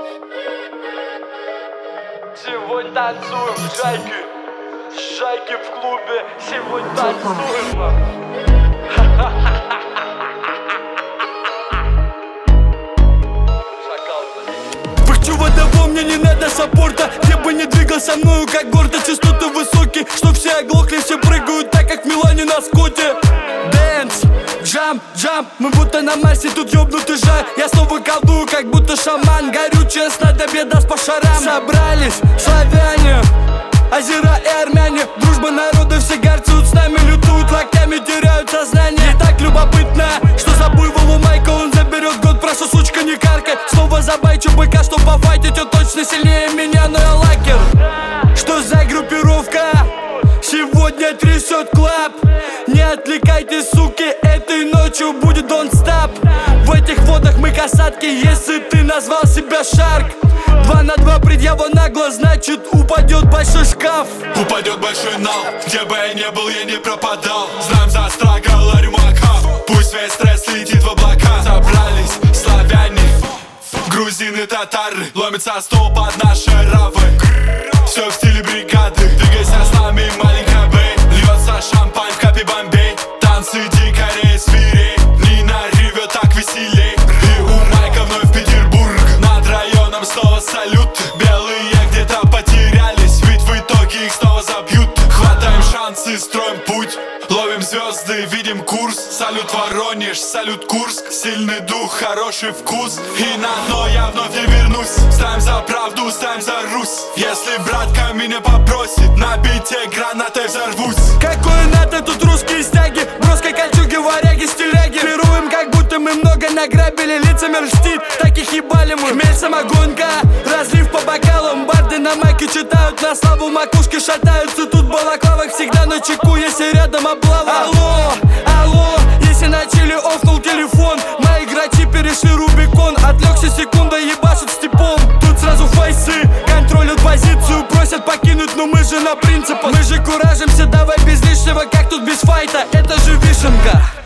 Сегодня танцуем в шайке. Шайки в клубе. Сегодня танцуем. Пыхчу водово, мне не надо саппорта. Я бы не двигал со мною, как гордо. Частоты высокие, что все оглохли. Все прыгают так, как в Милане на скуте. Дэнс, джамп, джамп. Мы будто на Марсе, тут ёбнутый жар. Я снова колдую, как будто шаман. Горючее снадобье даст по шарам. Собрались славяне, азера и армяне. Дружба народов, все горцуют с нами. Лютуют локтями, теряют сознание. И так любопытно, что за буйволу Майка он заберет год. Прошу, сучка, не каркай. Снова забайчу быка, что пофайтить. Он точно сильнее меня, но я лакер. Что за группировка? Сегодня трясет клаб. Не отвлекайтесь, суки, этой ночью будет don't stop. В этих водах мы касатки, если ты назвал себя Шарк. 2 на 2 предъява нагло, значит упадет большой шкаф. Упадет большой нал, где бы я не был, я не пропадал. Знаем за страгал Арюмаков, пусть весь стресс летит в облака. Собрались славяне, грузины, татары. Ломится стол под наши равы. Все в стиле бригады. Двигайся с нами, маленькая бэй. Льется шампань в капе Бомбей. Танцы дикарей, свирей. Нина ревет так веселей. И у Майка вновь Петербург. Над районом снова салют. Белые где-то потерялись, ведь в итоге их снова забьют. Хватаем шансы, строим путь. Ловим звезды, видим курс. Салют Воронеж, салют Курск. Сильный дух, хороший вкус. И на дно я вновь не вернусь. Ставим за правду, ставим за Русь. Если братка меня попросит, на бите гранатой взорвусь. Какое надо, тут русские стяги. Броской кольчуги, варяги, стиляги. Пируем, как будто мы много награбили. Лицами льстит, таких ебали мы. Хмель, самогонка, разлив по бокалам. Барды на майке читают на славу. Макушки шатаются, тут в балаклавах всегда на чеку, если рядом облава. Алло, алло, если начали, офнул телефон. Мои игрочи перешли Рубикон. Отвлекся секунда, ебашут степом. Тут сразу фейсы, контролят позицию. Просят покинуть, но мы же на принципах. Мы же куражимся, давай без лишнего, как тут без файта. Это же вишенка.